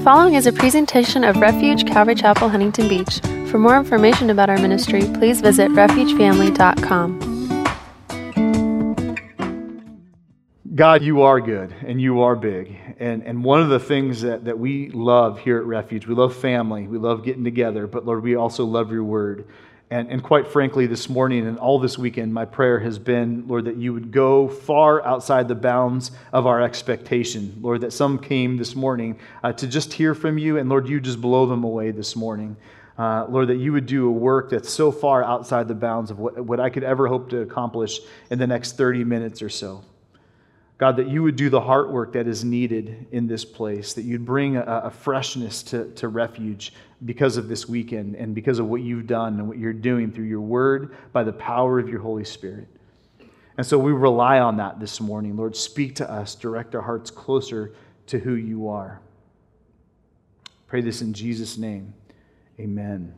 following is a presentation of Refuge Calvary Chapel, Huntington Beach. For more information about our ministry, please visit refugefamily.com. God, you are good and you are big. And one of the things that we love here at Refuge, we love family, we love getting together, but Lord, we also love your word. And quite frankly, this morning and all this weekend, my prayer has been, Lord, that you would go far outside the bounds of our expectation. Lord, that some came this morning to just hear from you, and Lord, you just blow them away this morning. Lord, that you would do a work that's so far outside the bounds of what I could ever hope to accomplish in the next 30 minutes or so. God, that you would do the heart work that is needed in this place, that you'd bring a freshness to Refuge because of this weekend and because of what you've done and what you're doing through your word by the power of your Holy Spirit. And so we rely on that this morning. Lord, speak to us, direct our hearts closer to who you are. Pray this in Jesus' name. Amen.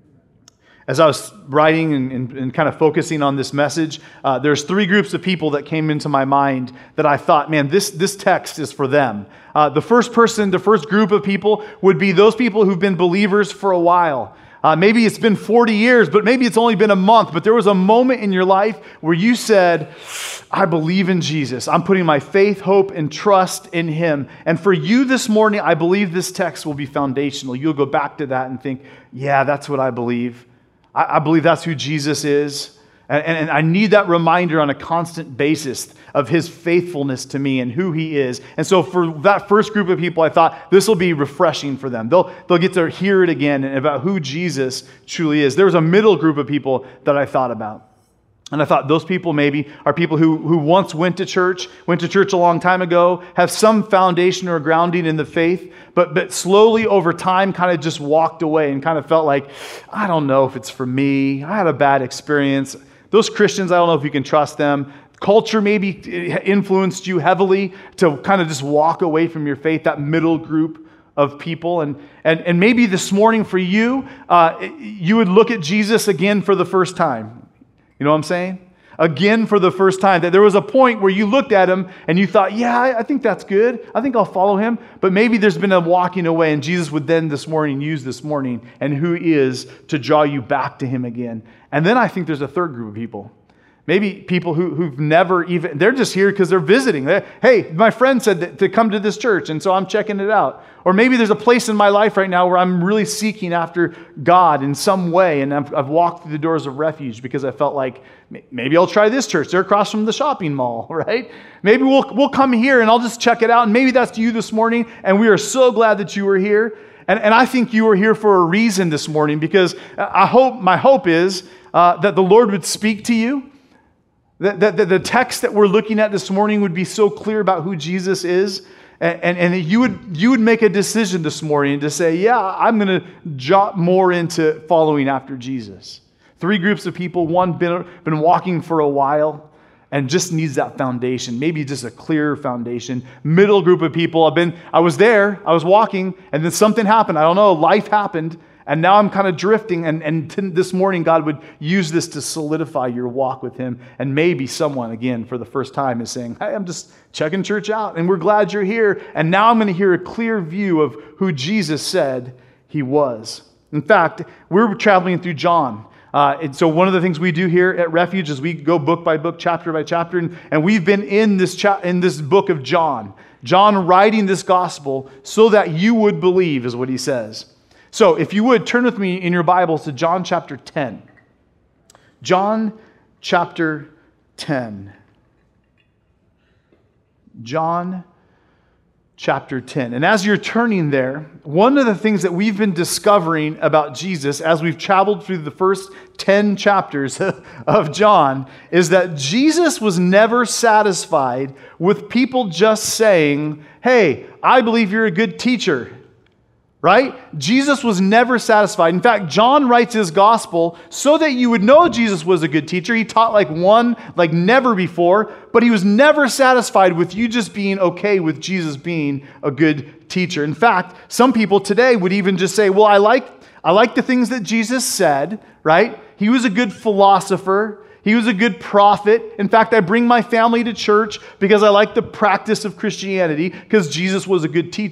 As I was writing and kind of focusing on this message, there's three groups of people that came into my mind that I thought, man, this text is for them. The first group of people would be those people who've been believers for a while. Maybe it's been 40 years, but maybe it's only been a month. But there was a moment in your life where you said, I believe in Jesus. I'm putting my faith, hope, and trust in Him. And for you this morning, I believe this text will be foundational. You'll go back to that and think, yeah, that's what I believe. I believe that's who Jesus is. And I need that reminder on a constant basis of His faithfulness to me and who He is. And so for that first group of people, I thought this will be refreshing for them. They'll get to hear it again about who Jesus truly is. There was a middle group of people that I thought about. And I thought those people maybe are people who once went to church a long time ago, have some foundation or grounding in the faith, but slowly over time kind of just walked away and kind of felt like, I don't know if it's for me. I had a bad experience. Those Christians, I don't know if you can trust them. Culture maybe influenced you heavily to kind of just walk away from your faith, that middle group of people. And maybe this morning for you, you would look at Jesus again for the first time. You know what I'm saying? Again for the first time. That there was a point where you looked at Him and you thought, yeah, I think that's good. I think I'll follow Him. But maybe there's been a walking away, and Jesus would then use this morning and who He is to draw you back to Him again. And then I think there's a third group of people. Maybe people who've never even, they're just here because they're visiting. Hey, my friend said to come to this church, and so I'm checking it out. Or maybe there's a place in my life right now where I'm really seeking after God in some way, and I've walked through the doors of Refuge because I felt like maybe I'll try this church. They're across from the shopping mall, right? Maybe we'll come here and I'll just check it out, and maybe that's you this morning, and we are so glad that you were here. And I think you are here for a reason this morning, because my hope is that the Lord would speak to you. That the text that we're looking at this morning would be so clear about who Jesus is, and that you would make a decision this morning to say, yeah, I'm going to jot more into following after Jesus. Three groups of people. One been walking for a while and just needs that foundation, maybe just a clear foundation. Middle group of people. I was walking, and then something happened. I don't know, life happened. And now I'm kind of drifting, and this morning God would use this to solidify your walk with Him. And maybe someone, again, for the first time is saying, hey, I'm just checking church out, and we're glad you're here. And now I'm going to hear a clear view of who Jesus said He was. In fact, we're traveling through John. And so one of the things we do here at Refuge is we go book by book, chapter by chapter, and we've been in this book of John. John writing this gospel so that you would believe, is what he says. So if you would, turn with me in your Bibles to John chapter 10. John chapter 10. John chapter 10. And as you're turning there, one of the things that we've been discovering about Jesus as we've traveled through the first 10 chapters of John is that Jesus was never satisfied with people just saying, hey, I believe you're a good teacher. Right? Jesus was never satisfied. In fact, John writes his gospel so that you would know Jesus was a good teacher. He taught like never before, but he was never satisfied with you just being okay with Jesus being a good teacher. In fact, some people today would even just say, well, I like the things that Jesus said, right? He was a good philosopher. He was a good prophet. In fact, I bring my family to church because I like the practice of Christianity because Jesus was a good teacher.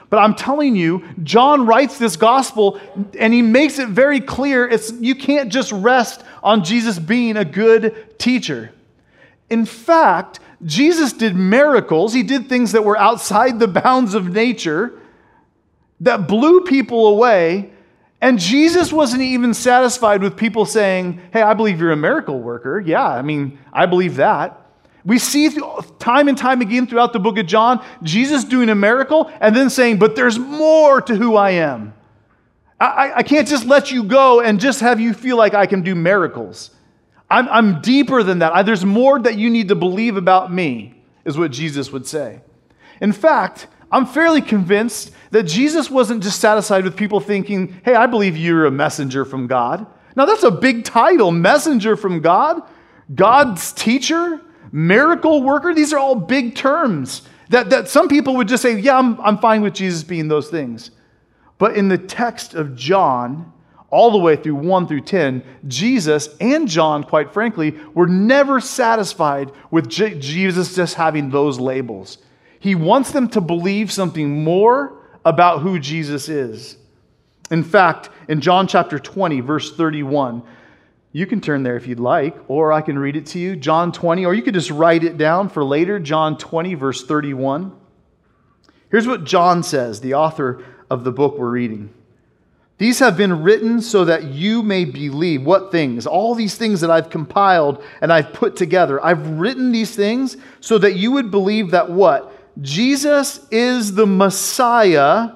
But I'm telling you, John writes this gospel and he makes it very clear you can't just rest on Jesus being a good teacher. In fact, Jesus did miracles. He did things that were outside the bounds of nature that blew people away. And Jesus wasn't even satisfied with people saying, hey, I believe you're a miracle worker. Yeah, I believe that. We see time and time again throughout the book of John, Jesus doing a miracle and then saying, but there's more to who I am. I can't just let you go and just have you feel like I can do miracles. I'm deeper than that. There's more that you need to believe about me, is what Jesus would say. In fact, I'm fairly convinced that Jesus wasn't just satisfied with people thinking, hey, I believe you're a messenger from God. Now, that's a big title, messenger from God, God's teacher, miracle worker. These are all big terms that some people would just say, yeah, I'm fine with Jesus being those things. But in the text of John, all the way through 1 through 10, Jesus and John, quite frankly, were never satisfied with Jesus just having those labels. He wants them to believe something more about who Jesus is. In fact, in John chapter 20, verse 31, you can turn there if you'd like, or I can read it to you. John 20, or you could just write it down for later. John 20, verse 31. Here's what John says, the author of the book we're reading. These have been written so that you may believe. What things? All these things that I've compiled and I've put together. I've written these things so that you would believe that what? Jesus is the Messiah,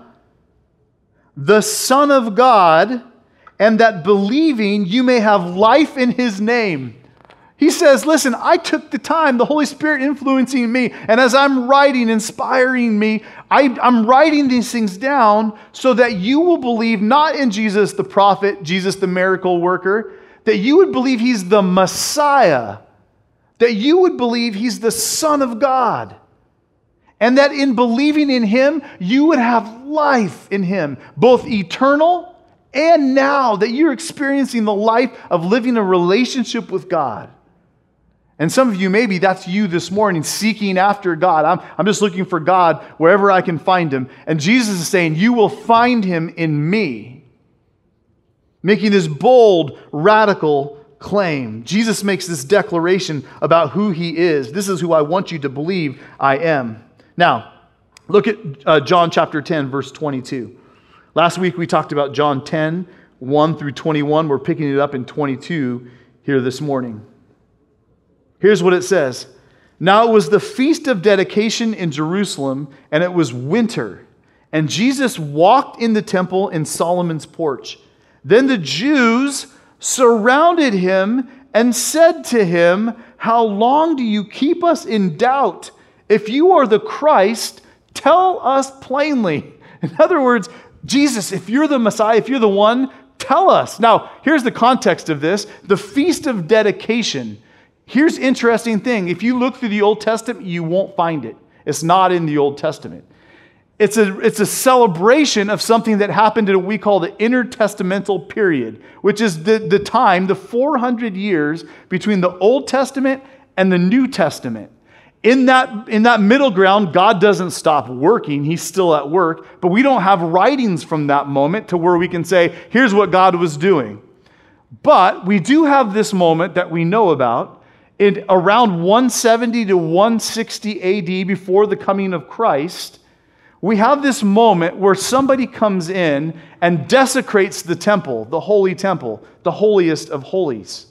the Son of God, and that believing you may have life in His name. He says, listen, I took the time, the Holy Spirit influencing me, and as I'm writing, inspiring me, I'm writing these things down so that you will believe not in Jesus the prophet, Jesus the miracle worker, that you would believe He's the Messiah, that you would believe He's the Son of God, and that in believing in Him, you would have life in Him, both eternal and now, that you're experiencing the life of living a relationship with God. And some of you, maybe that's you this morning, seeking after God. I'm just looking for God wherever I can find Him. And Jesus is saying, you will find Him in me. Making this bold, radical claim. Jesus makes this declaration about who He is. This is who I want you to believe I am. Now, look at John chapter 10, verse 22. Last week we talked about John 10, 1 through 21. We're picking it up in 22 here this morning. Here's what it says. Now it was the feast of dedication in Jerusalem, and it was winter. And Jesus walked in the temple in Solomon's porch. Then the Jews surrounded Him and said to Him, how long do you keep us in doubt? If you are the Christ, tell us plainly. In other words, Jesus, if you're the Messiah, if you're the one, tell us. Now, here's the context of this. The Feast of Dedication. Here's the interesting thing. If you look through the Old Testament, you won't find it. It's not in the Old Testament. It's a celebration of something that happened in what we call the intertestamental period, which is the time, the 400 years between the Old Testament and the New Testament. In that middle ground, God doesn't stop working. He's still at work. But we don't have writings from that moment to where we can say, here's what God was doing. But we do have this moment that we know about in around 170 to 160 AD, before the coming of Christ. We have this moment where somebody comes in and desecrates the temple, the holy temple, the holiest of holies.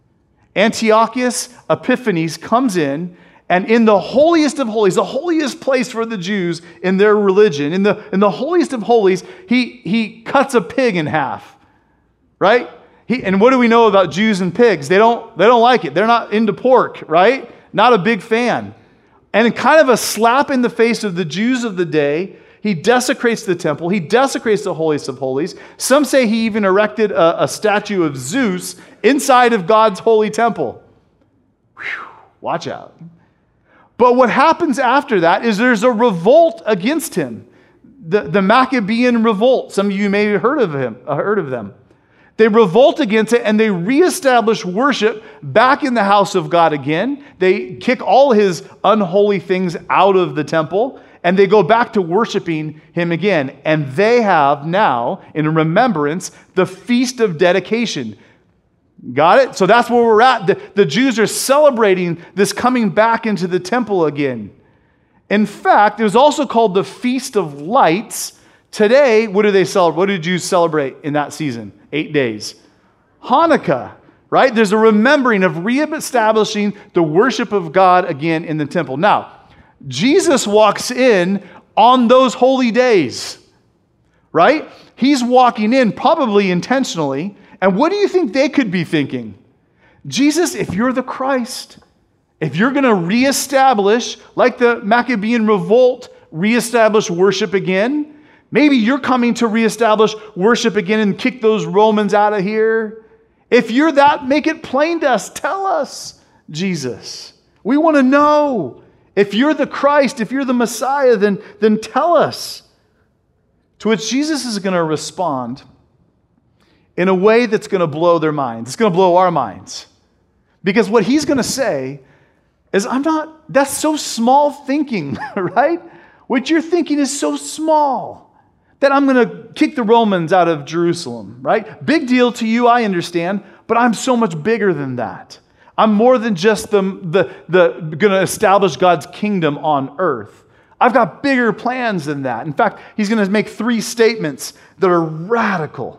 Antiochus Epiphanes comes in, and in the holiest of holies, the holiest place for the Jews in their religion, in the holiest of holies, he cuts a pig in half, right? And what do we know about Jews and pigs? They don't like it. They're not into pork, right? Not a big fan. And in kind of a slap in the face of the Jews of the day, he desecrates the temple. He desecrates the holiest of holies. Some say he even erected a statue of Zeus inside of God's holy temple. Whew, watch out. But what happens after that is there's a revolt against him. The Maccabean revolt. Some of you may have heard of them. They revolt against it and they reestablish worship back in the house of God again. They kick all his unholy things out of the temple and they go back to worshiping him again. And they have now, in remembrance, the Feast of Dedication. Got it? So that's where we're at. The Jews are celebrating this coming back into the temple again. In fact, it was also called the Feast of Lights. Today, what do they celebrate? What do Jews celebrate in that season? 8 days. Hanukkah, right? There's a remembering of reestablishing the worship of God again in the temple. Now, Jesus walks in on those holy days, right? He's walking in probably intentionally. And what do you think they could be thinking? Jesus, if you're the Christ, if you're going to reestablish, like the Maccabean revolt, reestablish worship again, maybe you're coming to reestablish worship again and kick those Romans out of here. If you're that, make it plain to us. Tell us, Jesus. We want to know. If you're the Christ, if you're the Messiah, then tell us. To which Jesus is going to respond in a way that's going to blow their minds. It's going to blow our minds. Because what he's going to say is, that's so small thinking, right? What you're thinking is so small that I'm going to kick the Romans out of Jerusalem, right? Big deal to you, I understand, but I'm so much bigger than that. I'm more than just going to establish God's kingdom on earth. I've got bigger plans than that. In fact, he's going to make 3 statements that are radical.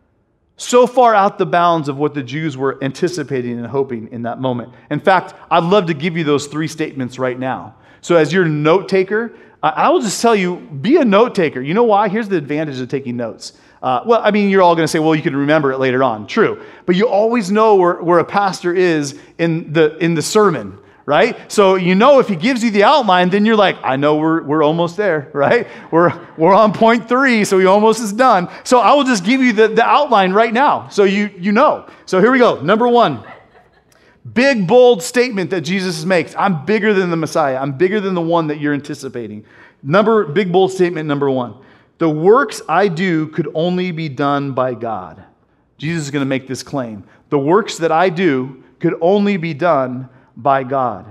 So far out the bounds of what the Jews were anticipating and hoping in that moment. In fact, I'd love to give you those 3 statements right now. So as your note taker, I will just tell you, be a note taker. You know why? Here's the advantage of taking notes. You're all going to say, well, you can remember it later on. True. But you always know where a pastor is in the sermon, right? So you know if he gives you the outline, then you're like, I know we're almost there, right? We're on point 3, so he almost is done. So I will just give you the outline right now, so you know. So here we go. Number 1, big, bold statement that Jesus makes. I'm bigger than the Messiah. I'm bigger than the one that you're anticipating. Big, bold statement number 1. The works I do could only be done by God. Jesus is going to make this claim. The works that I do could only be done by God.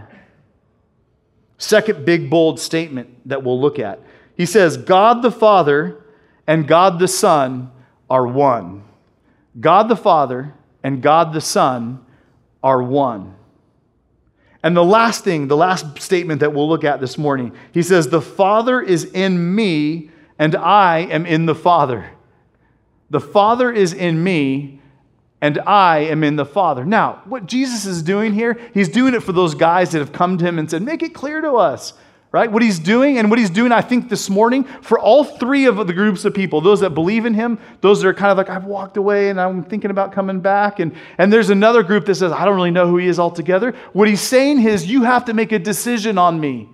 Second big, bold statement that we'll look at. He says, God the Father and God the Son are one. God the Father and God the Son are one. And the last statement that we'll look at this morning, he says, the Father is in me and I am in the Father. The Father is in me and I am in the Father. Now, what Jesus is doing here, he's doing it for those guys that have come to him and said, make it clear to us, right? What he's doing, I think, this morning, for all 3 of the groups of people, those that believe in him, those that are kind of like, I've walked away and I'm thinking about coming back. And there's another group that says, I don't really know who he is altogether. What he's saying is, you have to make a decision on me.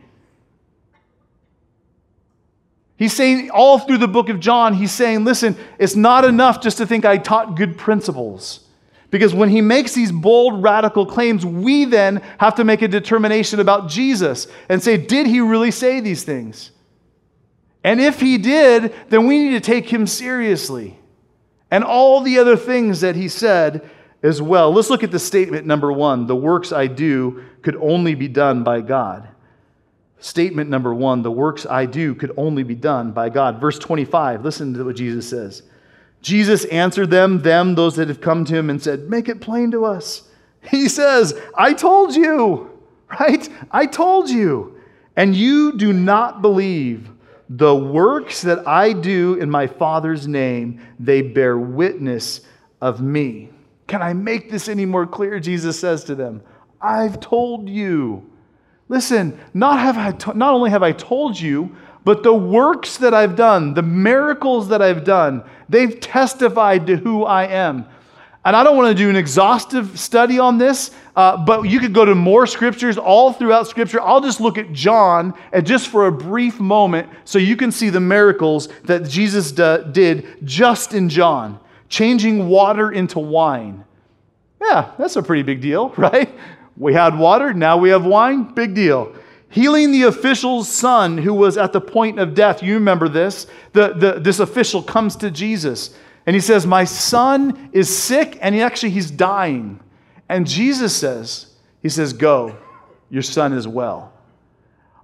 He's saying all through the book of John, he's saying, listen, it's not enough just to think I taught good principles. Because when he makes these bold, radical claims, we then have to make a determination about Jesus and say, did he really say these things? And if he did, then we need to take him seriously. And all the other things that he said as well. Let's look at the statement number 1. The works I do could only be done by God. Statement number 1, the works I do could only be done by God. Verse 25, listen to what Jesus says. Jesus answered them, those that have come to him, and said, make it plain to us. He says, I told you, right? I told you. And you do not believe. The works that I do in my Father's name, they bear witness of me. Can I make this any more clear? Jesus says to them, I've told you. Listen, not only have I told you, but the works that I've done, the miracles that I've done, they've testified to who I am. And I don't want to do an exhaustive study on this, but you could go to more scriptures all throughout Scripture. I'll just look at John and just for a brief moment so you can see the miracles that Jesus did just in John, changing water into wine. Yeah, that's a pretty big deal, right? We had water, now we have wine, big deal. Healing the official's son who was at the point of death. You remember this. This official comes to Jesus and he says, my son is sick and he's dying. And Jesus says, go, your son is well.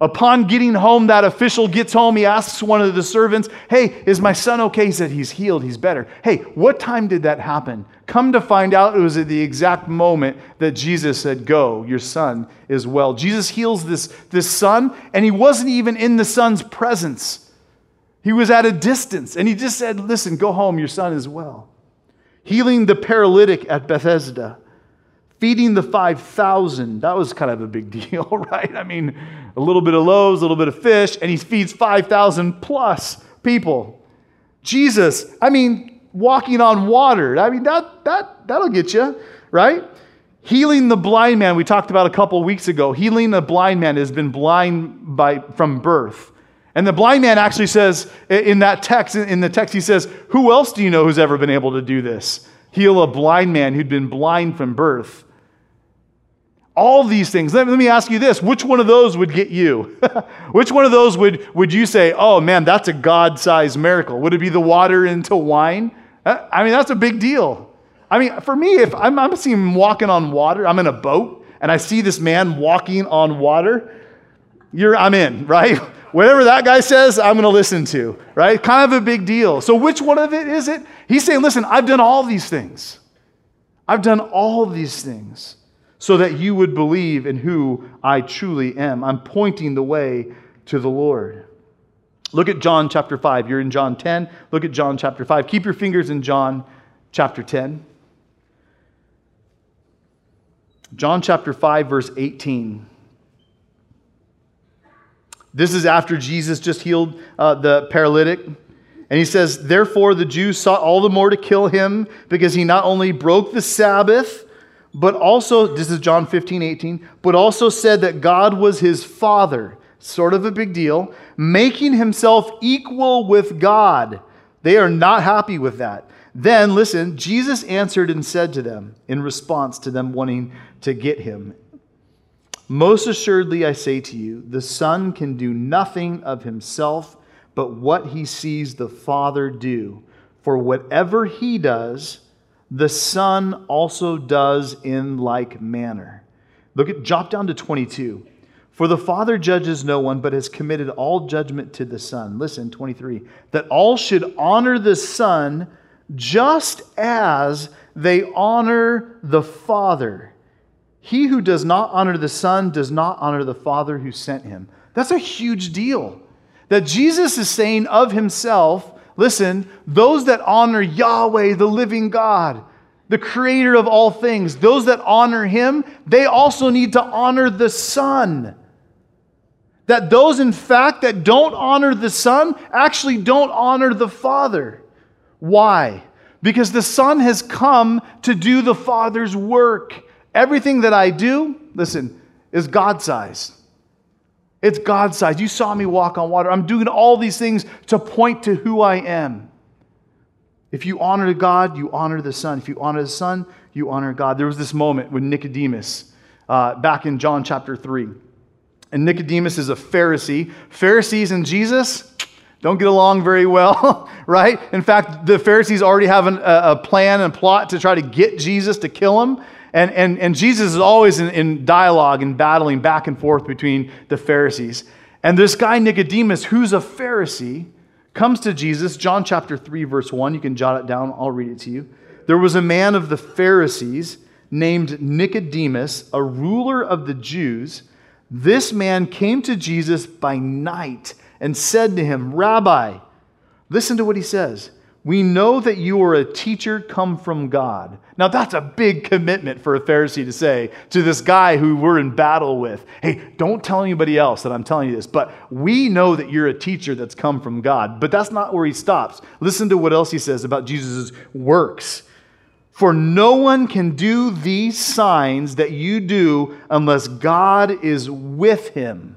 Upon getting home, that official gets home. He asks one of the servants, hey, is my son okay? He said, he's healed. He's better. Hey, what time did that happen? Come to find out, it was at the exact moment that Jesus said, go, your son is well. Jesus heals this son, and he wasn't even in the son's presence. He was at a distance, and he just said, listen, go home. Your son is well. Healing the paralytic at Bethesda. Feeding the 5,000, that was kind of a big deal, right? I mean, a little bit of loaves, a little bit of fish, and he feeds 5,000 plus people. Jesus, I mean, walking on water, I mean, that'll get you, right? Healing the blind man, we talked about a couple weeks ago. Healing a blind man has been blind from birth. And the blind man actually says, in the text, he says, who else do you know who's ever been able to do this? Heal a blind man who'd been blind from birth. All these things. Let me ask you this. Which one of those would get you? Which one of those would you say, oh man, that's a God-sized miracle? Would it be the water into wine? I mean, that's a big deal. I mean, for me, if I'm seeing him walking on water, I'm in a boat, and I see this man walking on water, I'm in, right? Whatever that guy says, I'm going to listen to, right? Kind of a big deal. So which one of it is it? He's saying, listen, I've done all these things. I've done all these things so that you would believe in who I truly am. I'm pointing the way to the Lord. Look at John chapter 5. You're in John 10. Look at John chapter 5. Keep your fingers in John chapter 10. John chapter 5, verse 18. This is after Jesus just healed the paralytic. And he says, therefore the Jews sought all the more to kill him because he not only broke the Sabbath, but also, this is John 15, 18, but also said that God was his Father. Sort of a big deal. Making himself equal with God. They are not happy with that. Then, listen, Jesus answered and said to them, in response to them wanting to get him, most assuredly I say to you, the Son can do nothing of himself but what he sees the Father do. For whatever he does, the Son also does in like manner. Drop down to 22. For the Father judges no one, but has committed all judgment to the Son. Listen, 23. That all should honor the Son just as they honor the Father. He who does not honor the Son does not honor the Father who sent him. That's a huge deal. That Jesus is saying of himself, listen, those that honor Yahweh, the living God, the creator of all things, those that honor him, they also need to honor the Son. That those, in fact, that don't honor the Son actually don't honor the Father. Why? Because the Son has come to do the Father's work. Everything that I do, listen, is God-sized. It's God-sized. You saw me walk on water. I'm doing all these things to point to who I am. If you honor God, you honor the Son. If you honor the Son, you honor God. There was this moment with Nicodemus back in John chapter 3. And Nicodemus is a Pharisee. Pharisees and Jesus don't get along very well, right? In fact, the Pharisees already have a plan and plot to try to get Jesus to kill him. And Jesus is always in dialogue and battling back and forth between the Pharisees. And this guy Nicodemus, who's a Pharisee, comes to Jesus, John chapter 3, verse 1. You can jot it down. I'll read it to you. There was a man of the Pharisees named Nicodemus, a ruler of the Jews. This man came to Jesus by night and said to him, Rabbi, listen to what he says. We know that you are a teacher come from God. Now that's a big commitment for a Pharisee to say to this guy who we're in battle with. Hey, don't tell anybody else that I'm telling you this, but we know that you're a teacher that's come from God. But that's not where he stops. Listen to what else he says about Jesus' works. For no one can do these signs that you do unless God is with him.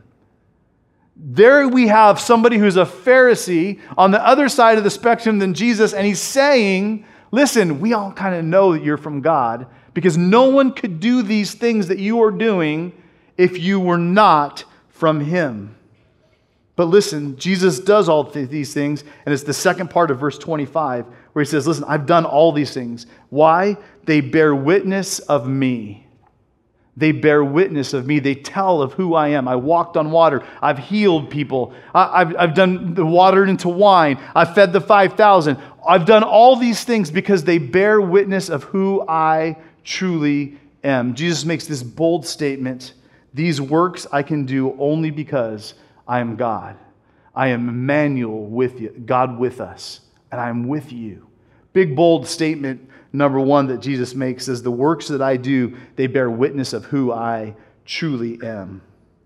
There we have somebody who's a Pharisee on the other side of the spectrum than Jesus, and he's saying, listen, we all kind of know that you're from God because no one could do these things that you are doing if you were not from him. But listen, Jesus does all these things, and it's the second part of verse 25 where he says, listen, I've done all these things. Why? They bear witness of me. They bear witness of me. They tell of who I am. I walked on water. I've healed people. I've done the water into wine. I've fed the 5,000. I've done all these things because they bear witness of who I truly am. Jesus makes this bold statement. These works I can do only because I am God. I am Emmanuel with you, God with us, and I am with you. Big, bold statement number one that Jesus makes is the works that I do, they bear witness of who I truly am.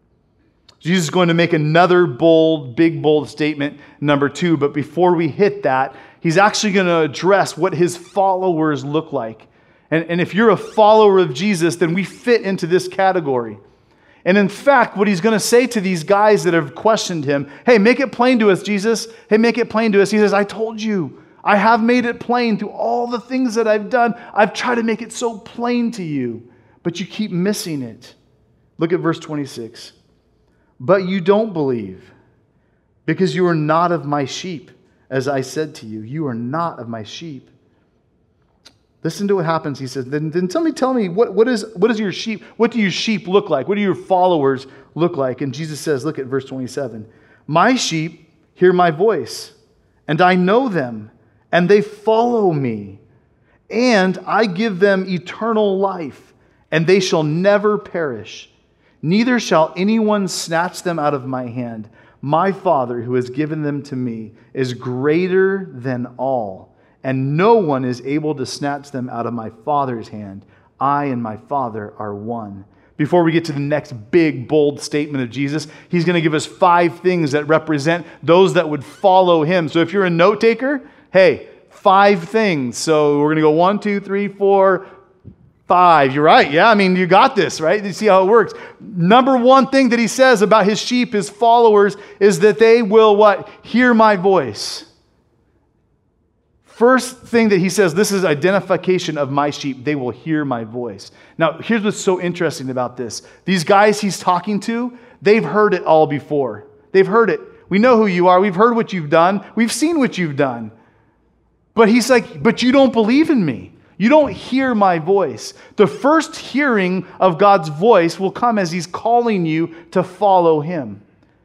Jesus is going to make another bold, big, bold statement, number two. But before we hit that, he's actually going to address what his followers look like. And if you're a follower of Jesus, then we fit into this category. And in fact, what he's going to say to these guys that have questioned him, hey, make it plain to us, Jesus. Hey, make it plain to us. He says, I told you. I have made it plain through all the things that I've done. I've tried to make it so plain to you, but you keep missing it. Look at verse 26. But you don't believe because you are not of my sheep, as I said to you. You are not of my sheep. Listen to what happens. He says, then tell me, what is your sheep? What do your sheep look like? What do your followers look like? And Jesus says, look at verse 27. My sheep hear my voice, and I know them, and they follow me. And I give them eternal life, and they shall never perish. Neither shall anyone snatch them out of my hand. My Father, who has given them to me, is greater than all, and no one is able to snatch them out of my Father's hand. I and my Father are one. Before we get to the next big, bold statement of Jesus, he's going to give us 5 things that represent those that would follow him. So if you're a note taker, hey, 5 things. So we're going to go 1, 2, 3, 4, 5. You're right. Yeah, I mean, you got this, right? You see how it works. Number 1 thing that he says about his sheep, his followers, is that they will what? Hear my voice. First thing that he says, this is identification of my sheep. They will hear my voice. Now, here's what's so interesting about this. These guys he's talking to, they've heard it all before. They've heard it. We know who you are. We've heard what you've done. We've seen what you've done. But he's like, but you don't believe in me. You don't hear my voice. The first hearing of God's voice will come as he's calling you to follow him.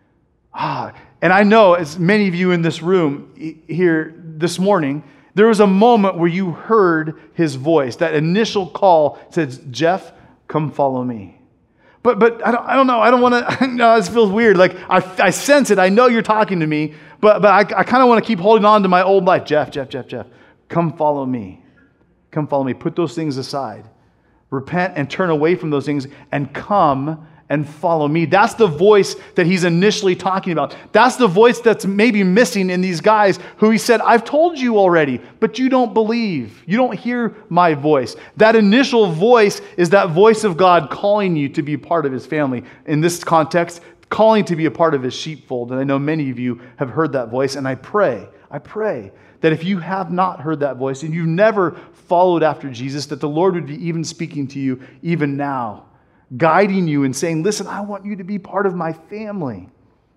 And I know, as many of you in this room here this morning, there was a moment where you heard his voice. That initial call says, Jeff, come follow me. But I don't know. I don't want to. No, this feels weird. Like I sense it. I know you're talking to me, but I kind of want to keep holding on to my old life. Jeff, come follow me. Come follow me. Put those things aside. Repent and turn away from those things and come and follow me. That's the voice that he's initially talking about. That's the voice that's maybe missing in these guys who he said, I've told you already, but you don't believe. You don't hear my voice. That initial voice is that voice of God calling you to be part of his family. In this context, calling to be a part of his sheepfold. And I know many of you have heard that voice, and I pray that if you have not heard that voice and you've never followed after Jesus, that the Lord would be even speaking to you even now, guiding you and saying, listen, I want you to be part of my family.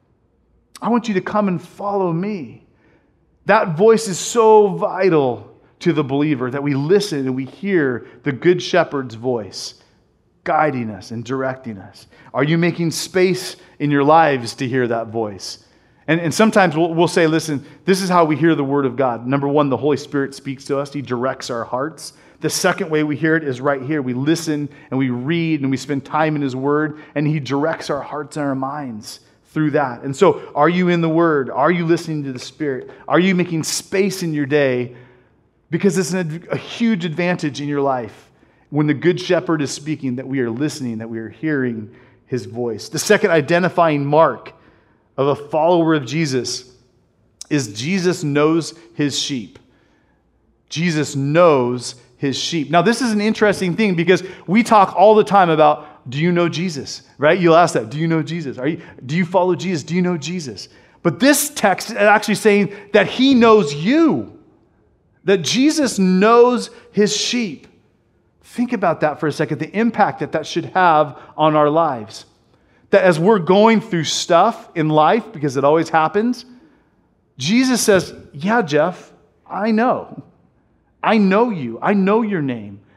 I want you to come and follow me. That voice is so vital to the believer that we listen and we hear the Good Shepherd's voice guiding us and directing us. Are you making space in your lives to hear that voice? And sometimes we'll say, listen, this is how we hear the Word of God. Number 1, the Holy Spirit speaks to us. He directs our hearts. The second way we hear it is right here. We listen and we read and we spend time in his Word, and he directs our hearts and our minds through that. And so, are you in the Word? Are you listening to the Spirit? Are you making space in your day? Because it's a huge advantage in your life when the Good Shepherd is speaking, that we are listening, that we are hearing his voice. The second identifying mark of a follower of Jesus is Jesus knows his sheep. Jesus knows his sheep. Now, this is an interesting thing because we talk all the time about, do you know Jesus? Right? You'll ask that. Do you know Jesus? Do you follow Jesus? Do you know Jesus? But this text is actually saying that he knows you. That Jesus knows his sheep. Think about that for a second, the impact that should have on our lives. That as we're going through stuff in life, because it always happens, Jesus says, yeah, Jeff, I know. I know you. I know your name.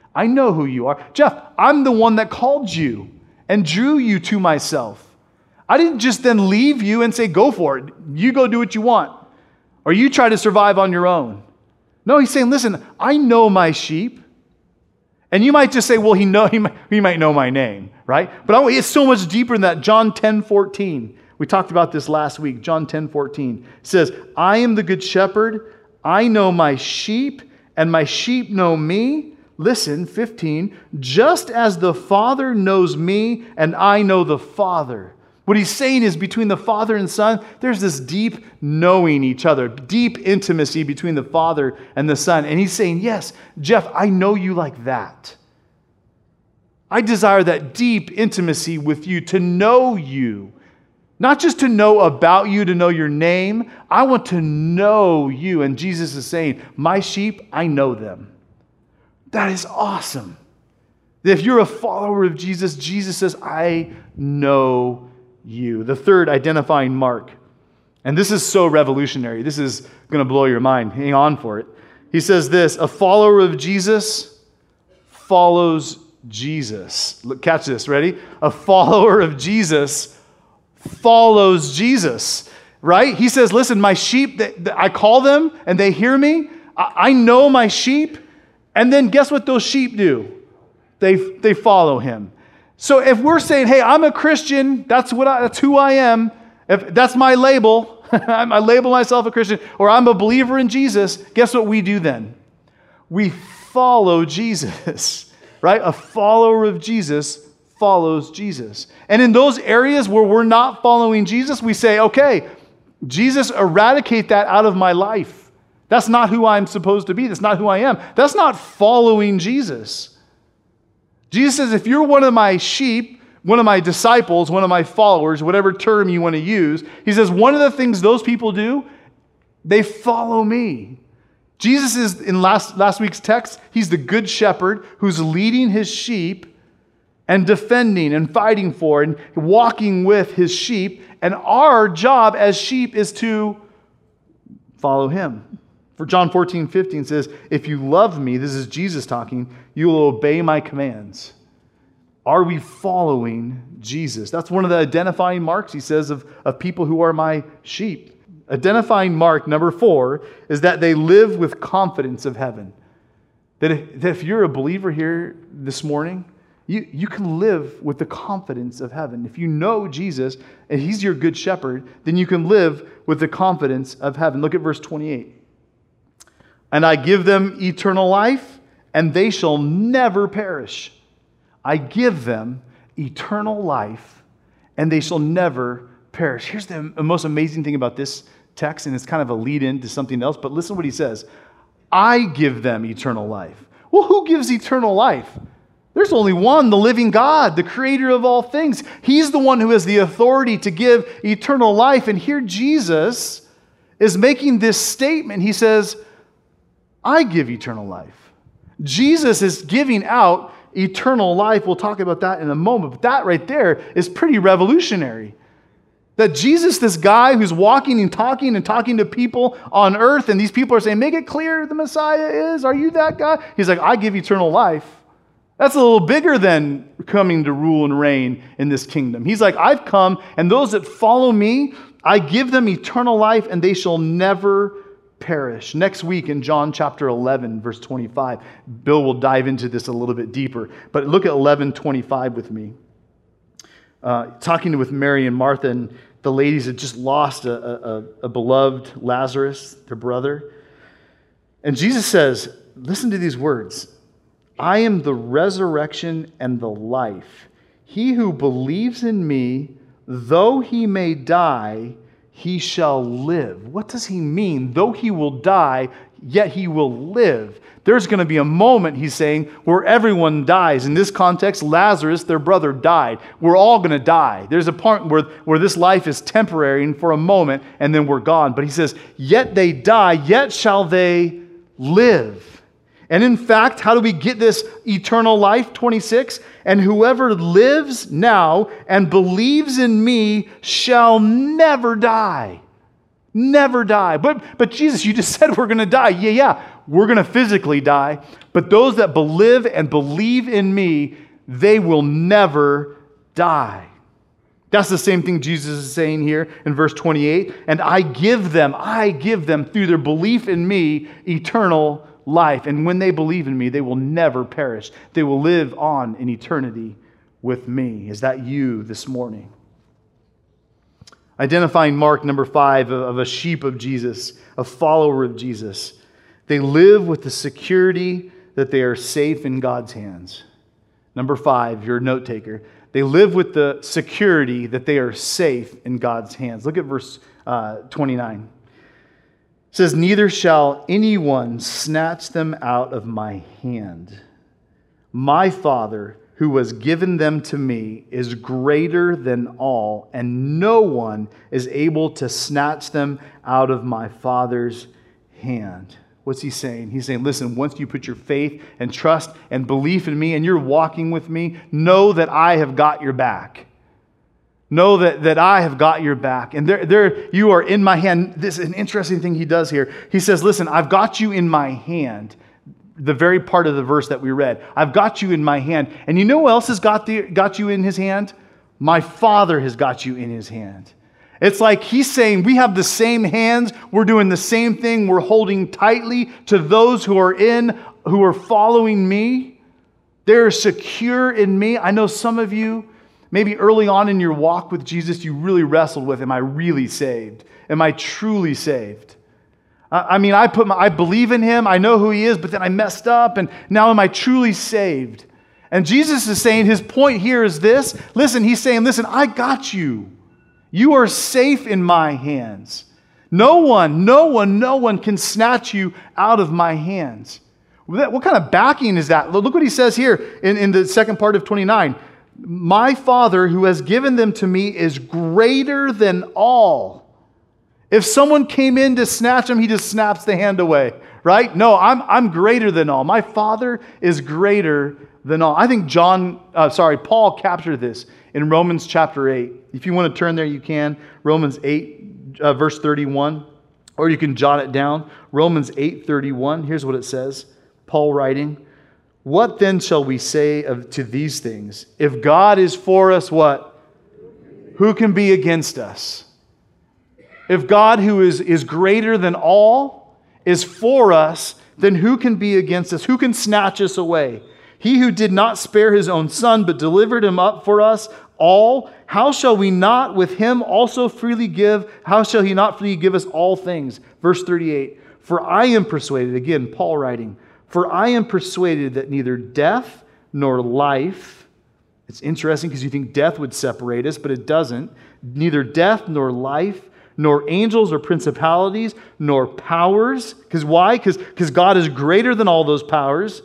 I know who you are. Jeff, I'm the one that called you and drew you to myself. I didn't just then leave you and say, go for it. You go do what you want. Or you try to survive on your own. No, he's saying, listen, I know my sheep. And you might just say, well, he might know my name, right? But it's so much deeper than that. John 10:14. We talked about this last week. John 10:14 says, I am the good shepherd. I know my sheep, and my sheep know me. Listen, 15, just as the Father knows me, and I know the Father. What he's saying is between the Father and Son, there's this deep knowing each other, deep intimacy between the Father and the Son. And he's saying, yes, Jeff, I know you like that. I desire that deep intimacy with you, to know you. Not just to know about you, to know your name. I want to know you. And Jesus is saying, my sheep, I know them. That is awesome. If you're a follower of Jesus, Jesus says, I know you. The third identifying mark. And this is so revolutionary. This is going to blow your mind. Hang on for it. He says this, a follower of Jesus follows Jesus. Look, catch this, ready? A follower of Jesus follows Jesus, right? He says, listen, my sheep, I call them and they hear me. I know my sheep. And then guess what those sheep do? They follow him. So if we're saying, hey, I'm a Christian, that's who I am. If that's my label, I label myself a Christian, or I'm a believer in Jesus, guess what we do then? We follow Jesus, right? A follower of Jesus follows Jesus. And in those areas where we're not following Jesus, we say, okay, Jesus, eradicate that out of my life. That's not who I'm supposed to be. That's not who I am. That's not following Jesus. Jesus says, if you're one of my sheep, one of my disciples, one of my followers, whatever term you want to use, he says, one of the things those people do, they follow me. Jesus is, in last week's text, he's the good shepherd who's leading his sheep and defending and fighting for and walking with his sheep. And our job as sheep is to follow him. For John 14:15 says, if you love me, this is Jesus talking, you will obey my commands. Are we following Jesus? That's one of the identifying marks, he says, of people who are my sheep. Identifying mark number 4 is that they live with confidence of heaven. That if you're a believer here this morning, you can live with the confidence of heaven. If you know Jesus and he's your good shepherd, then you can live with the confidence of heaven. Look at verse 28. And I give them eternal life, and they shall never perish. I give them eternal life, and they shall never perish. Here's the most amazing thing about this text, and it's kind of a lead-in to something else, but listen to what he says. I give them eternal life. Well, who gives eternal life? There's only one, the living God, the creator of all things. He's the one who has the authority to give eternal life. And here Jesus is making this statement. He says, I give eternal life. Jesus is giving out eternal life. We'll talk about that in a moment. But that right there is pretty revolutionary. That Jesus, this guy who's walking and talking to people on earth, and these people are saying, make it clear the Messiah is. Are you that guy? He's like, I give eternal life. That's a little bigger than coming to rule and reign in this kingdom. He's like, I've come, and those that follow me, I give them eternal life, and they shall never perish. Next week in John chapter 11, verse 25, Bill will dive into this a little bit deeper. But look at 11:25 with me. Talking with Mary and Martha, and the ladies had just lost a beloved Lazarus, their brother. And Jesus says, listen to these words. I am the resurrection and the life. He who believes in me, though he may die, he shall live. What does he mean? Though he will die, yet he will live. There's going to be a moment, he's saying, where everyone dies. In this context, Lazarus, their brother, died. We're all going to die. There's a part where this life is temporary and for a moment, and then we're gone. But he says, yet they die, yet shall they live. And in fact, how do we get this eternal life? 26, and whoever lives now and believes in me shall never die. Never die. But Jesus, you just said we're going to die. Yeah. We're going to physically die, but those that live and believe in me, they will never die. That's the same thing Jesus is saying here in verse 28. And I give them through their belief in me, eternal life. And when they believe in me, they will never perish. They will live on in eternity with me. Is that you this morning? Identifying mark number 5 of a sheep of Jesus, a follower of Jesus. They live with the security that they are safe in God's hands. Number 5, you're a note taker. They live with the security that they are safe in God's hands. Look at verse 29. It says, neither shall anyone snatch them out of my hand. My Father, who has given them to me, is greater than all, and no one is able to snatch them out of my Father's hand. What's he saying? He's saying, listen, once you put your faith and trust and belief in me and you're walking with me, know that I have got your back. Know that I have got your back. And there you are in my hand. This is an interesting thing he does here. He says, listen, I've got you in my hand. The very part of the verse that we read. I've got you in my hand. And you know who else has got you in his hand? My Father has got you in his hand. It's like he's saying we have the same hands. We're doing the same thing. We're holding tightly to those who are following me. They're secure in me. I know some of you, maybe early on in your walk with Jesus, you really wrestled with, am I really saved? Am I truly saved? I mean, I believe in him. I know who he is, but then I messed up. And now am I truly saved? And Jesus is saying his point here is this. Listen, he's saying, listen, I got you. You are safe in my hands. No one can snatch you out of my hands. What kind of backing is that? Look what he says here in the second part of 29. My Father who has given them to me is greater than all. If someone came in to snatch him, he just snaps the hand away, right? No, I'm greater than all. My Father is greater than all. I think Paul captured this in Romans chapter 8. If you want to turn there, you can. Romans 8, verse 31. Or you can jot it down. Romans 8:31. Here's what it says. Paul writing, what then shall we say to these things? If God is for us, what? Who can be against us? If God, who is greater than all, is for us, then who can be against us? Who can snatch us away? He who did not spare his own Son, but delivered him up for us all, how shall we not with him also freely give? How shall he not freely give us all things? Verse 38, for I am persuaded, again, Paul writing, for I am persuaded that neither death nor life, it's interesting because you think death would separate us, but it doesn't. Neither death nor life, nor angels or principalities, nor powers. Because why? Because God is greater than all those powers.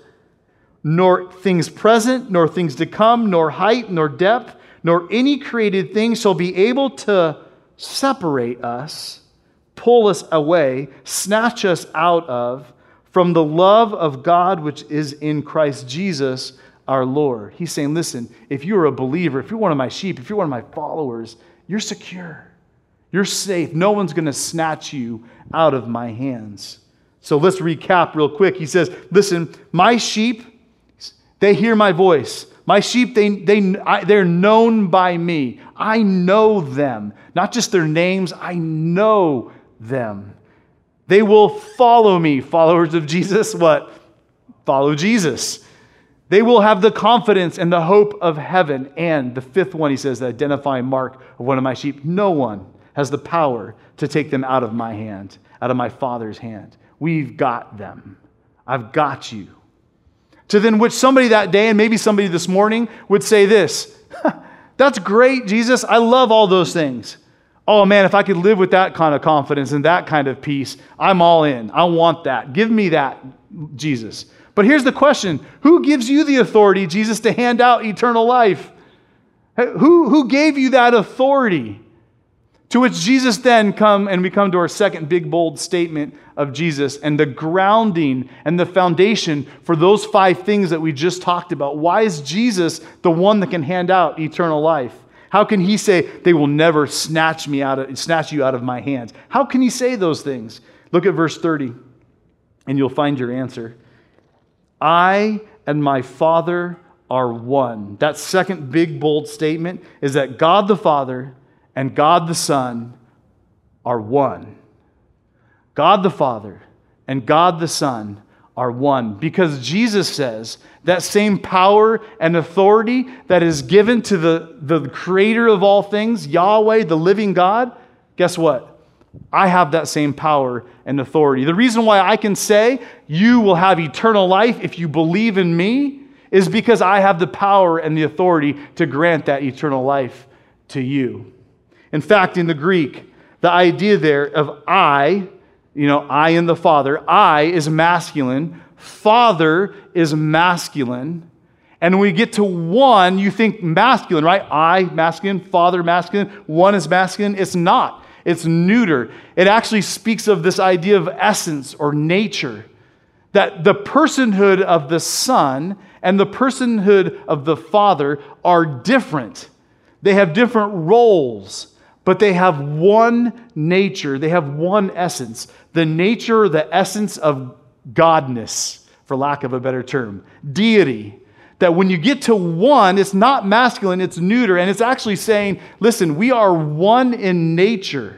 Nor things present, nor things to come, nor height, nor depth, nor any created thing shall be able to separate us, pull us away, snatch us out of, from the love of God which is in Christ Jesus our Lord. He's saying, listen, if you're a believer, if you're one of my sheep, if you're one of my followers, you're secure. You're safe. No one's going to snatch you out of my hands. So let's recap real quick. He says, listen, my sheep, they hear my voice. My sheep, they're known by me. I know them. Not just their names, I know them. They will follow me. Followers of Jesus, what? Follow Jesus. They will have the confidence and the hope of heaven. And the fifth one, he says, the identifying mark of one of my sheep. No one has the power to take them out of my hand, out of my Father's hand. We've got them. I've got you. To then which somebody that day, and maybe somebody this morning, would say this, that's great, Jesus. I love all those things. Oh man, if I could live with that kind of confidence and that kind of peace, I'm all in. I want that. Give me that, Jesus. But here's the question. Who gives you the authority, Jesus, to hand out eternal life? Who gave you that authority? To which Jesus then we come to our second big bold statement of Jesus and the grounding and the foundation for those 5 things that we just talked about. Why is Jesus the one that can hand out eternal life? How can he say they will never snatch you out of my hands? How can he say those things? Look at verse 30. and you'll find your answer. I and my Father are one. That second big, bold statement is that God the Father and God the Son are one. God the Father and God the Son are one. Because Jesus says that same power and authority that is given to the creator of all things, Yahweh, the living God, guess what? I have that same power and authority. The reason why I can say you will have eternal life if you believe in me is because I have the power and the authority to grant that eternal life to you. In fact, in the Greek, the idea there of I and the Father, I is masculine, Father is masculine. And when we get to one, you think masculine, right? I, masculine, Father, masculine, one is masculine. It's not. It's neuter. It actually speaks of this idea of essence or nature. That the personhood of the Son and the personhood of the Father are different. They have different roles, but they have one nature. They have one essence. The nature, the essence of godness, for lack of a better term. Deity. That when you get to one, it's not masculine, it's neuter. And it's actually saying, listen, we are one in nature,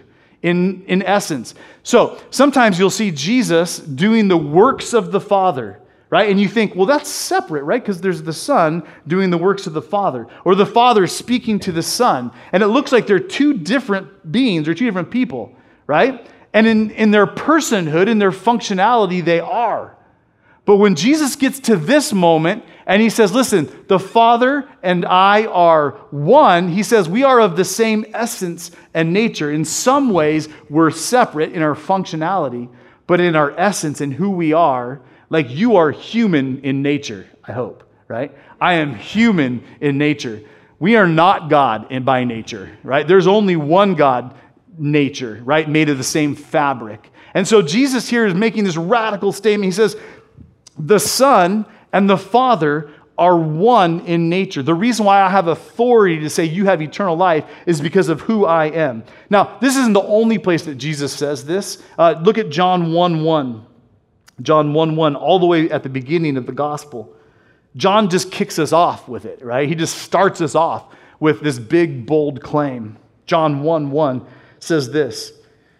in essence. So sometimes you'll see Jesus doing the works of the Father, right? And you think, well, that's separate, right? Because there's the Son doing the works of the Father, or the Father speaking to the Son. And it looks like they're two different beings or two different people, right? And in their personhood, in their functionality, they are. But when Jesus gets to this moment and he says, listen, the Father and I are one, he says we are of the same essence and nature. In some ways, we're separate in our functionality, but in our essence and who we are, like you are human in nature, I hope, right? I am human in nature. We are not God by nature, right? There's only one God nature, right? Made of the same fabric. And so Jesus here is making this radical statement. He says, the Son and the Father are one in nature. The reason why I have authority to say you have eternal life is because of who I am. Now, this isn't the only place that Jesus says this. Look at John 1:1. John 1:1, all the way at the beginning of the gospel. John just kicks us off with it, right? He just starts us off with this big, bold claim. John 1:1 says this,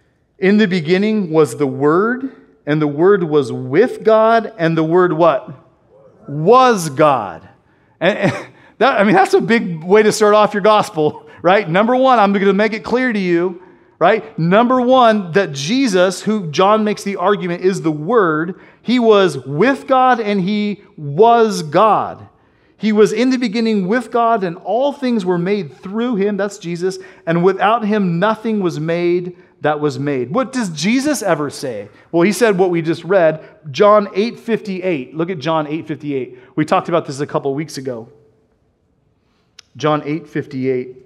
in the beginning was the Word, and the Word was with God, and the Word what? Was God. And that's a big way to start off your gospel, right? Number one, I'm going to make it clear to you, right? Number one, that Jesus, who John makes the argument is the Word, he was with God and he was God. He was in the beginning with God, and all things were made through him, that's Jesus, and without him nothing was made that was made. What does Jesus ever say? Well, he said what we just read, John 8:58. Look at John 8:58. We talked about this a couple weeks ago. John 8:58.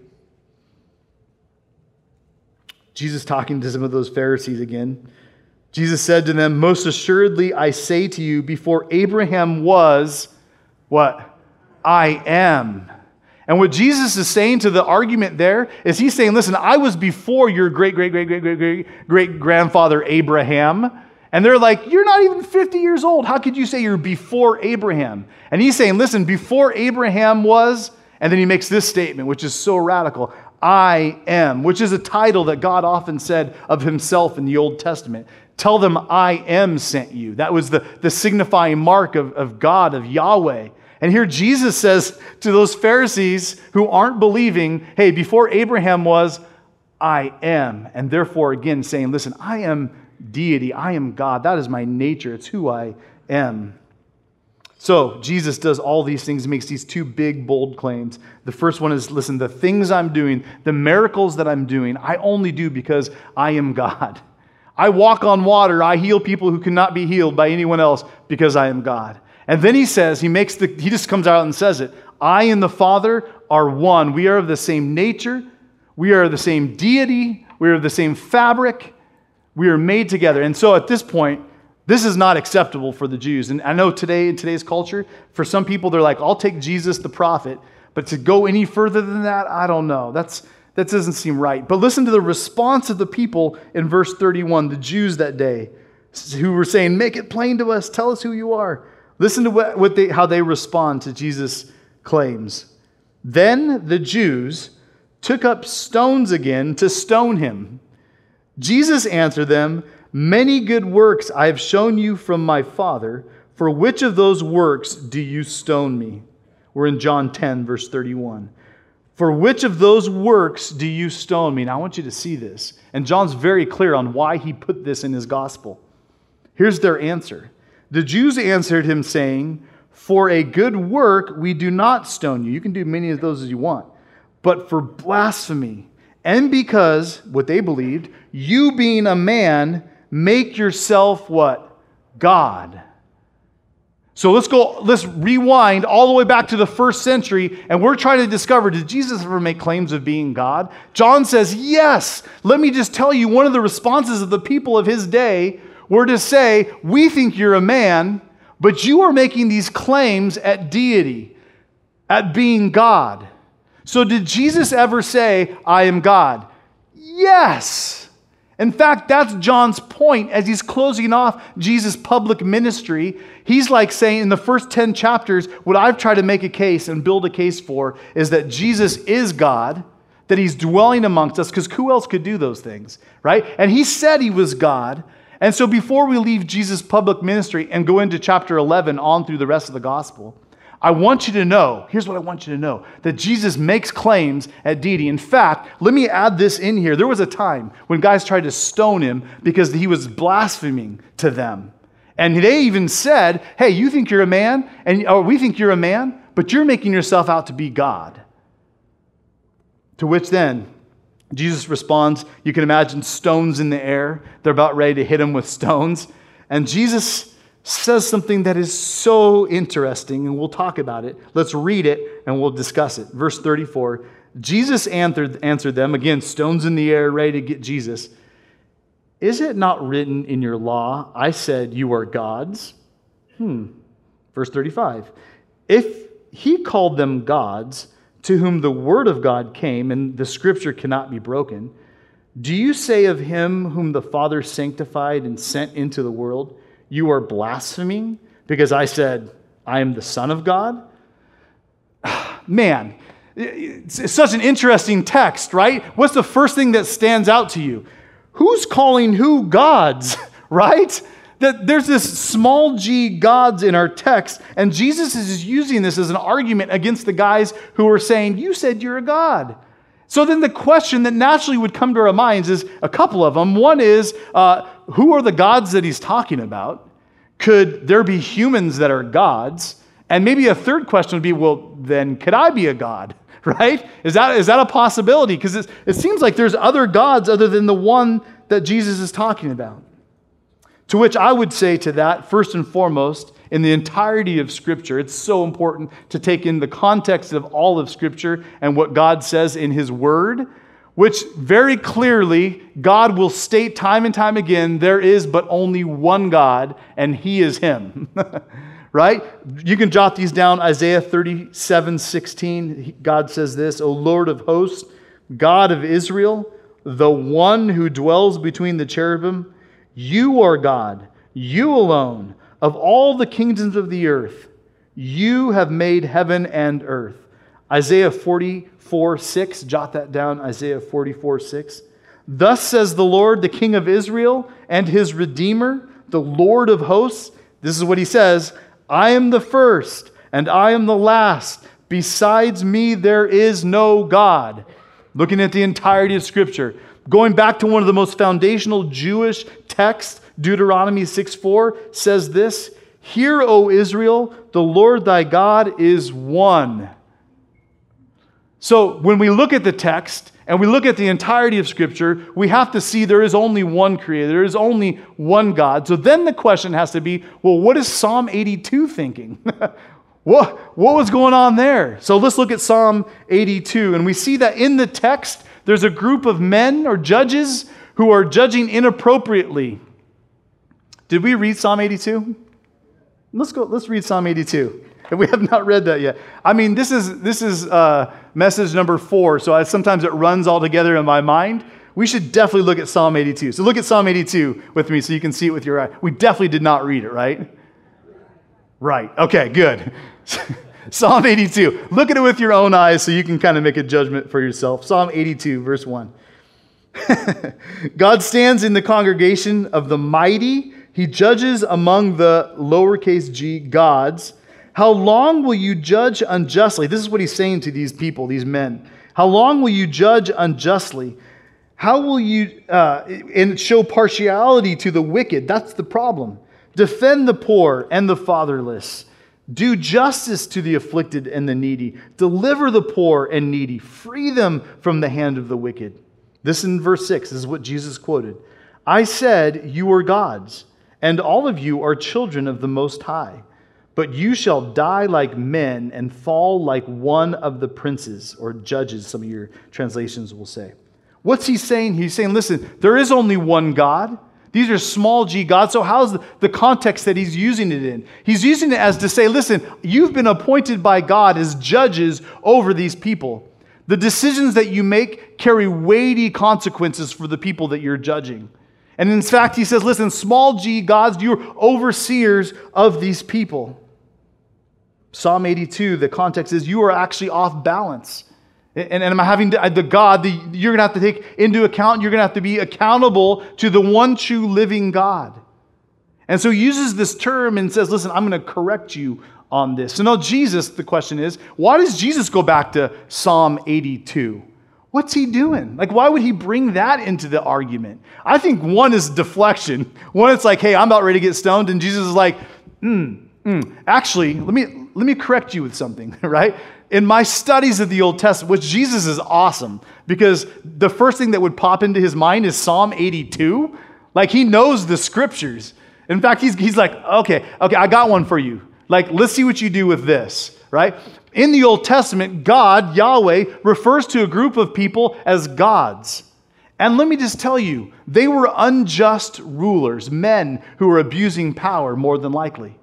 Jesus talking to some of those Pharisees again. Jesus said to them, most assuredly I say to you, before Abraham was, what? I am. And what Jesus is saying to the argument there is he's saying, listen, I was before your great-great-great-great-great-great-grandfather Abraham. And they're like, you're not even 50 years old. How could you say you're before Abraham? And he's saying, listen, before Abraham was, and then he makes this statement, which is so radical, I am, which is a title that God often said of himself in the Old Testament. Tell them I am sent you. That was the signifying mark of God, of Yahweh. And here Jesus says to those Pharisees who aren't believing, hey, before Abraham was, I am. And therefore, again, saying, listen, I am deity. I am God. That is my nature. It's who I am. So Jesus does all these things, makes these two big, bold claims. The first one is, listen, the things I'm doing, the miracles that I'm doing, I only do because I am God. I walk on water. I heal people who cannot be healed by anyone else because I am God. And then he says, he just comes out and says it. I and the Father are one. We are of the same nature. We are the same deity. We are of the same fabric. We are made together. And so at this point, this is not acceptable for the Jews. And I know today, in today's culture, for some people, they're like, I'll take Jesus the prophet. But to go any further than that, I don't know. That doesn't seem right. But listen to the response of the people in verse 31, the Jews that day. who were saying, make it plain to us, tell us who you are. Listen to how they respond to Jesus' claims. Then the Jews took up stones again to stone him. Jesus answered them, many good works I have shown you from my Father. For which of those works do you stone me? We're in John 10, verse 31. For which of those works do you stone me? Now I want you to see this. And John's very clear on why he put this in his gospel. Here's their answer. The Jews answered him saying, for a good work we do not stone you. You can do many of those as you want. But for blasphemy, and because, what they believed, you being a man, make yourself what? God. So let's rewind all the way back to the first century, and we're trying to discover, did Jesus ever make claims of being God? John says, yes. Let me just tell you, one of the responses of the people of his day were to say, we think you're a man, but you are making these claims at deity, at being God. So did Jesus ever say, I am God? Yes. In fact, that's John's point as he's closing off Jesus' public ministry. He's like saying in the first 10 chapters, what I've tried to make a case and build a case for is that Jesus is God, that he's dwelling amongst us, because who else could do those things, right? And he said he was God. And so before we leave Jesus' public ministry and go into chapter 11 on through the rest of the gospel, I want you to know, here's what I want you to know, that Jesus makes claims at deity. In fact, let me add this in here. There was a time when guys tried to stone him because he was blaspheming to them. And they even said, hey, you think you're a man, or we think you're a man, but you're making yourself out to be God. To which then, Jesus responds, you can imagine stones in the air. They're about ready to hit him with stones. And Jesus says something that is so interesting, and we'll talk about it. Let's read it, and we'll discuss it. Verse 34, Jesus answered them, again, stones in the air, ready to get Jesus. Is it not written in your law, I said you are gods? Verse 35, if he called them gods, to whom the word of God came, and the scripture cannot be broken, do you say of him whom the Father sanctified and sent into the world, you are blaspheming because I said, I am the Son of God? Man, it's such an interesting text, right? What's the first thing that stands out to you? Who's calling who gods, right? That there's this small g gods in our text, and Jesus is using this as an argument against the guys who are saying, you said you're a God. So then the question that naturally would come to our minds is a couple of them. One is, who are the gods that he's talking about? Could there be humans that are gods? And maybe a third question would be, well, then could I be a god? Right? Is that a possibility? Because it seems like there's other gods other than the one that Jesus is talking about. To which I would say to that, first and foremost, in the entirety of Scripture, it's so important to take in the context of all of Scripture and what God says in His Word, which very clearly God will state time and time again, there is but only one God, and He is Him. Right? You can jot these down. Isaiah 37:16. God says this, O Lord of hosts, God of Israel, the one who dwells between the cherubim, you are God, you alone, of all the kingdoms of the earth. You have made heaven and earth. Isaiah 44:6. Jot that down. Isaiah 44:6. Thus says the Lord, the King of Israel, and His Redeemer, the Lord of hosts. This is what He says. I am the first, and I am the last. Besides me, there is no God. Looking at the entirety of Scripture. Going back to one of the most foundational Jewish texts, Deuteronomy 6:4 says this, Hear, O Israel, the Lord thy God is one. So when we look at the text and we look at the entirety of Scripture, we have to see there is only one Creator. There is only one God. So then the question has to be, well, what is Psalm 82 thinking? What was going on there? So let's look at Psalm 82. And we see that in the text, there's a group of men or judges who are judging inappropriately. Did we read Psalm 82? Let's read Psalm 82. We have not read that yet. I mean, this is message number 4, so sometimes it runs all together in my mind. we should definitely look at Psalm 82. So look at Psalm 82 with me so you can see it with your eye. We definitely did not read it, right? Right. Okay, good. Psalm 82. Look at it with your own eyes so you can kind of make a judgment for yourself. Psalm 82, verse 1. God stands in the congregation of the mighty. He judges among the lowercase g gods. How long will you judge unjustly? This is what he's saying to these people, these men. How long will you judge unjustly? How will you and show partiality to the wicked? That's the problem. Defend the poor and the fatherless. Do justice to the afflicted and the needy. Deliver the poor and needy. Free them from the hand of the wicked. This in verse 6 is what Jesus quoted. I said, you are gods, and all of you are children of the Most High. But you shall die like men and fall like one of the princes, or judges, some of your translations will say. What's he saying? He's saying, listen, there is only one God. These are small g gods. So how's the context that he's using it in? He's using it as to say, listen, you've been appointed by God as judges over these people. The decisions that you make carry weighty consequences for the people that you're judging. And in fact, he says, listen, small g gods, you're overseers of these people. Psalm 82, the context is you are actually off balance. And I'm having you're going to have to take into account, you're going to have to be accountable to the one true living God. And so he uses this term and says, listen, I'm going to correct you on this. So now Jesus, the question is, why does Jesus go back to Psalm 82? What's he doing? Like, why would he bring that into the argument? I think one is deflection. One, it's like, hey, I'm about ready to get stoned. And Jesus is like, actually, let me correct you with something, right? In my studies of the Old Testament, which Jesus is awesome, because the first thing that would pop into his mind is Psalm 82. Like, he knows the scriptures. In fact, he's like, okay, I got one for you. Like, let's see what you do with this, right? In the Old Testament, God, Yahweh, refers to a group of people as gods. And let me just tell you, they were unjust rulers, men who were abusing power more than likely.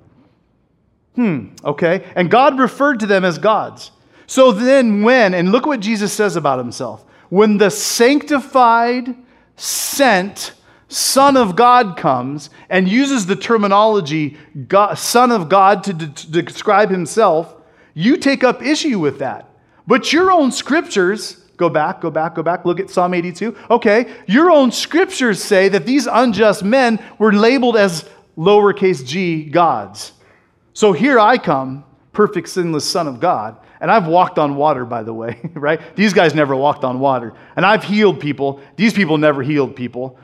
Okay? And God referred to them as gods. So then and look what Jesus says about himself. When the sanctified, sent Son of God comes and uses the terminology Son of God to describe himself, you take up issue with that. But your own scriptures, go back, look at Psalm 82. Okay, your own scriptures say that these unjust men were labeled as lowercase g gods. So here I come, perfect sinless Son of God, and I've walked on water, by the way, right? These guys never walked on water. And I've healed people. These people never healed people.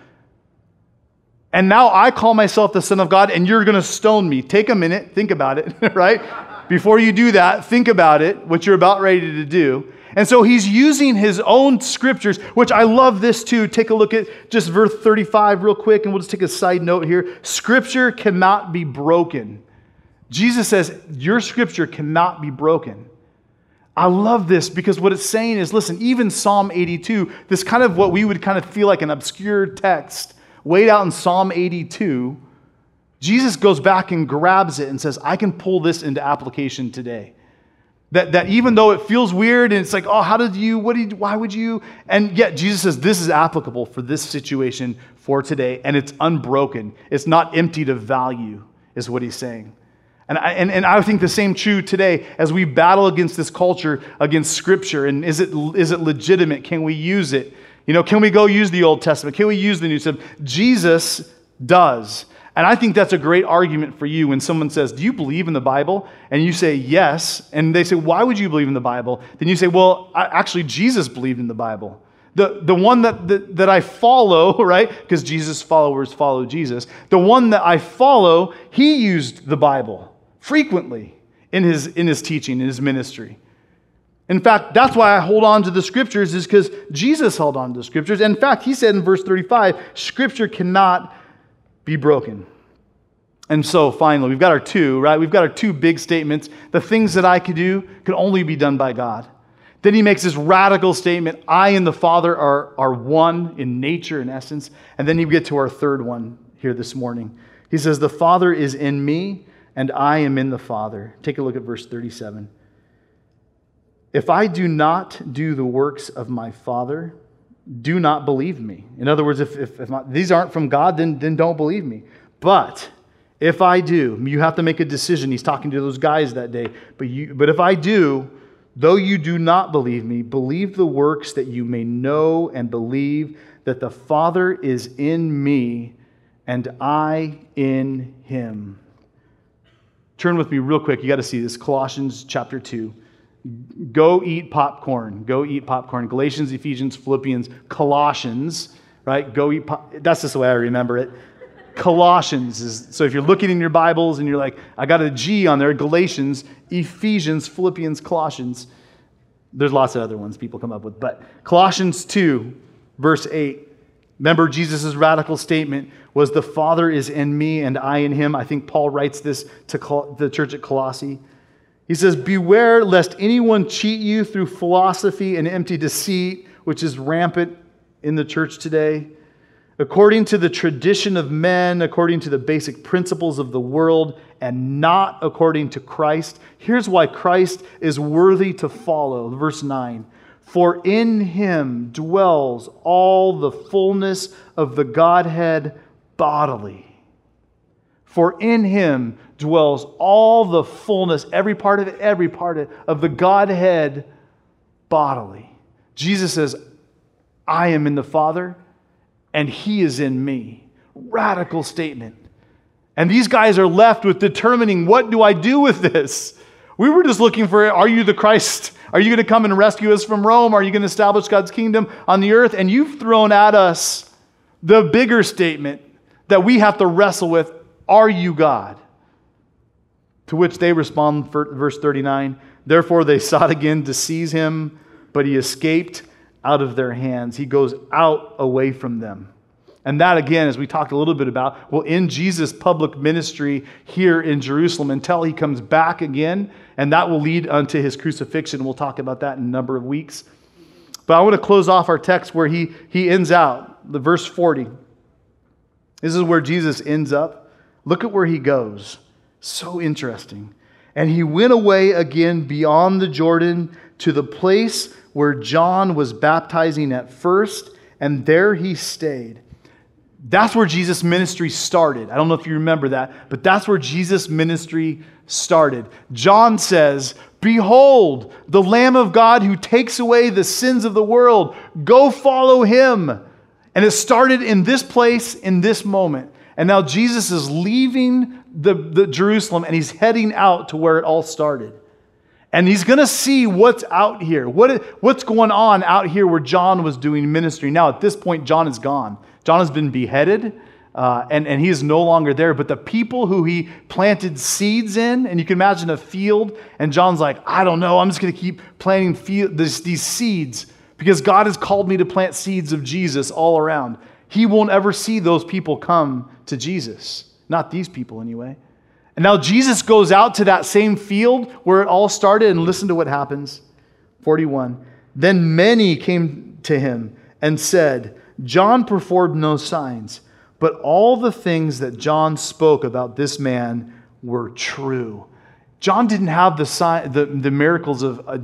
And now I call myself the Son of God, and you're going to stone me. Take a minute, think about it, right? Before you do that, think about it, what you're about ready to do. And so he's using his own scriptures, which I love this too. Take a look at just verse 35 real quick, and we'll just take a side note here. Scripture cannot be broken. Jesus says, your scripture cannot be broken. I love this because what it's saying is, listen, even Psalm 82, this kind of what we would kind of feel like an obscure text, way out in Psalm 82, Jesus goes back and grabs it and says, I can pull this into application today. That even though it feels weird and it's like, oh, why would you? And yet Jesus says, this is applicable for this situation for today, and it's unbroken. It's not emptied of value, is what he's saying. And I think the same true today as we battle against this culture, against Scripture. And is it legitimate? Can we use it? Can we go use the Old Testament? Can we use the New Testament? Jesus does. And I think that's a great argument for you when someone says, do you believe in the Bible? And you say, yes. And they say, why would you believe in the Bible? Then you say, well, actually, Jesus believed in the Bible. The one that I follow, right? Because Jesus' followers follow Jesus. The one that I follow, he used the Bible frequently in his teaching, in his ministry. In fact, that's why I hold on to the scriptures, is because Jesus held on to the scriptures. In fact, he said in verse 35, scripture cannot be broken. And so finally, we've got our two, right? We've got our two big statements. The things that I could do can only be done by God. Then he makes this radical statement, I and the Father are one in nature and essence. And then you get to our third one here this morning. He says, the Father is in me, and I am in the Father. Take a look at verse 37. If I do not do the works of my Father, do not believe me. In other words, if these aren't from God, then don't believe me. But if I do, you have to make a decision. He's talking to those guys that day. But if I do, though you do not believe me, believe the works that you may know and believe that the Father is in me and I in him. Turn with me real quick. You got to see this. Colossians chapter 2. Go eat popcorn. Go eat popcorn. Galatians, Ephesians, Philippians, Colossians, right? Go eat That's just the way I remember it. Colossians is, so if you're looking in your Bibles and you're like, I got a G on there, Galatians, Ephesians, Philippians, Colossians. There's lots of other ones people come up with. But Colossians 2, verse 8. Remember, Jesus' radical statement was the Father is in me and I in him. I think Paul writes this to the church at Colossae. He says, beware lest anyone cheat you through philosophy and empty deceit, which is rampant in the church today, according to the tradition of men, according to the basic principles of the world, and not according to Christ. Here's why Christ is worthy to follow. Verse 9. For in him dwells all the fullness of the Godhead bodily. For in him dwells all the fullness, every part of the Godhead bodily. Jesus says, I am in the Father, and he is in me. Radical statement. And these guys are left with determining, what do I do with this? We were just looking for, are you the Christ? Are you going to come and rescue us from Rome? Are you going to establish God's kingdom on the earth? And you've thrown at us the bigger statement that we have to wrestle with, are you God? To which they respond, verse 39, therefore they sought again to seize him, but he escaped out of their hands. He goes out away from them. And that, again, as we talked a little bit about, will end Jesus' public ministry here in Jerusalem until he comes back again, and that will lead unto his crucifixion. We'll talk about that in a number of weeks. But I want to close off our text where he ends out, the verse 40. This is where Jesus ends up. Look at where he goes. So interesting. And he went away again beyond the Jordan to the place where John was baptizing at first, and there he stayed. That's where Jesus' ministry started. I don't know if you remember that, but that's where Jesus' ministry started. John says, behold, the Lamb of God who takes away the sins of the world. Go follow him. And it started in this place, in this moment. And now Jesus is leaving the Jerusalem and he's heading out to where it all started. And he's going to see what's out here. What's going on out here where John was doing ministry. Now, at this point, John is gone. John has been beheaded, and he is no longer there. But the people who he planted seeds in, and you can imagine a field, and John's like, I don't know, I'm just going to keep planting these seeds because God has called me to plant seeds of Jesus all around. He won't ever see those people come to Jesus. Not these people, anyway. And now Jesus goes out to that same field where it all started, and listen to what happens. 41. Then many came to him and said, John performed no signs, but all the things that John spoke about this man were true. John didn't have the miracles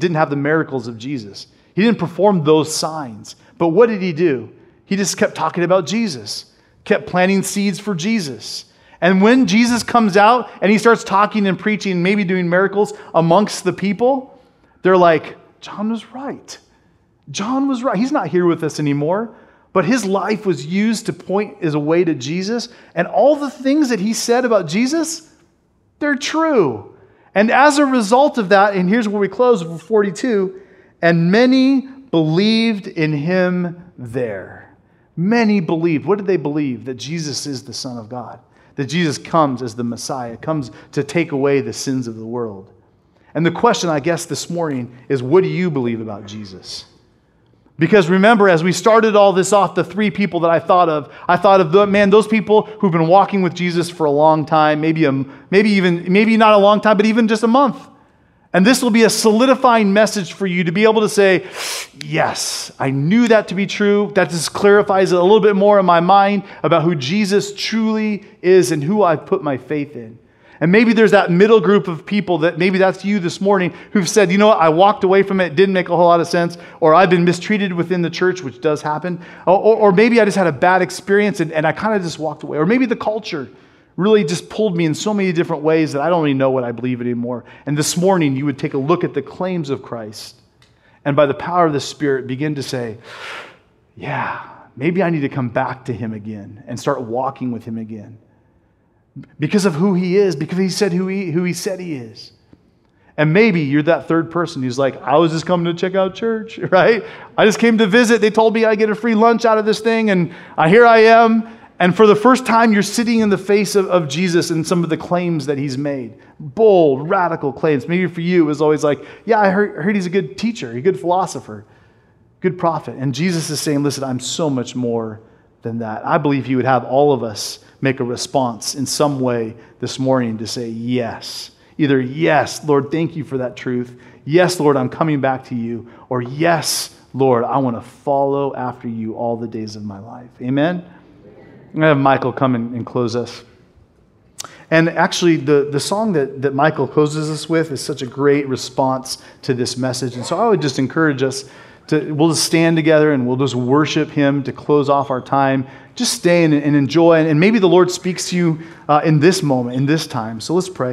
of Jesus. He didn't perform those signs. But what did he do? He just kept talking about Jesus, kept planting seeds for Jesus. And when Jesus comes out and he starts talking and preaching, maybe doing miracles amongst the people, they're like, John was right. John was right. He's not here with us anymore. But his life was used to point as a way to Jesus. And all the things that he said about Jesus, they're true. And as a result of that, and here's where we close with 42, and many believed in him there. Many believed. What did they believe? That Jesus is the Son of God. That Jesus comes as the Messiah, comes to take away the sins of the world. And the question, I guess, this morning is, what do you believe about Jesus? Because remember, as we started all this off, the three people that I thought of those people who've been walking with Jesus for a long time, maybe not a long time, but even just a month. And this will be a solidifying message for you to be able to say, yes, I knew that to be true. That just clarifies it a little bit more in my mind about who Jesus truly is and who I've put my faith in. And maybe there's that middle group of people that maybe that's you this morning who've said, you know what, I walked away from it, didn't make a whole lot of sense, or I've been mistreated within the church, which does happen, or maybe I just had a bad experience and I kind of just walked away, or maybe the culture really just pulled me in so many different ways that I don't even know what I believe anymore. And this morning you would take a look at the claims of Christ and by the power of the Spirit begin to say, yeah, maybe I need to come back to him again and start walking with him again. Because of who he is, because he said who he said he is. And maybe you're that third person who's like, I was just coming to check out church, right? I just came to visit. They told me I get a free lunch out of this thing, and here I am. And for the first time, you're sitting in the face of Jesus and some of the claims that he's made. Bold, radical claims. Maybe for you, it was always like, yeah, I heard he's a good teacher, a good philosopher, good prophet. And Jesus is saying, listen, I'm so much more than that. I believe he would have all of us make a response in some way this morning to say yes. Either yes, Lord, thank you for that truth. Yes, Lord, I'm coming back to you. Or yes, Lord, I want to follow after you all the days of my life. Amen? I'm going to have Michael come and close us. And actually, the song that Michael closes us with is such a great response to this message. And so I would just encourage us we'll just stand together and we'll just worship him to close off our time. Just stay and enjoy. And maybe the Lord speaks to you in this moment, in this time. So let's pray.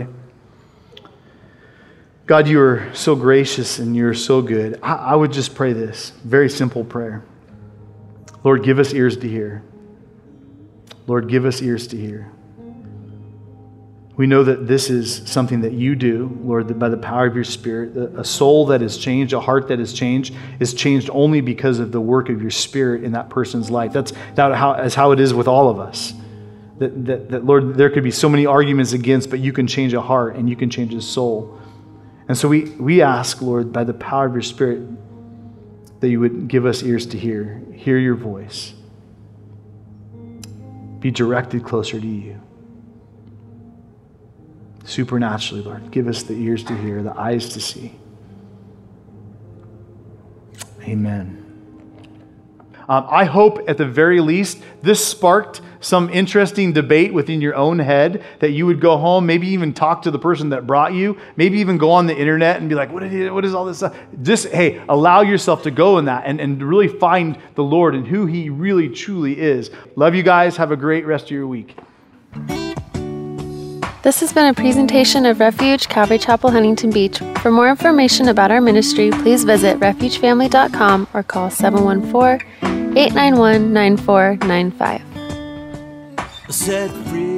God, you are so gracious and you're so good. I would just pray this very simple prayer. Lord, give us ears to hear. Lord, give us ears to hear. We know that this is something that you do, Lord, that by the power of your Spirit, a soul that is changed, a heart that is changed only because of the work of your Spirit in that person's life. That's how it is with all of us. That Lord, there could be so many arguments against, but you can change a heart and you can change a soul. And so we ask, Lord, by the power of your Spirit, that you would give us ears to hear your voice. Be directed closer to you. Supernaturally, Lord, give us the ears to hear, the eyes to see. Amen. I hope at the very least this sparked some interesting debate within your own head, that you would go home, maybe even talk to the person that brought you, maybe even go on the internet and be like, what is all this stuff? Just, hey, allow yourself to go in that and really find the Lord and who he really truly is. Love you guys. Have a great rest of your week. This has been a presentation of Refuge Calvary Chapel, Huntington Beach. For more information about our ministry, please visit refugefamily.com or call 714-891-9495. Set free.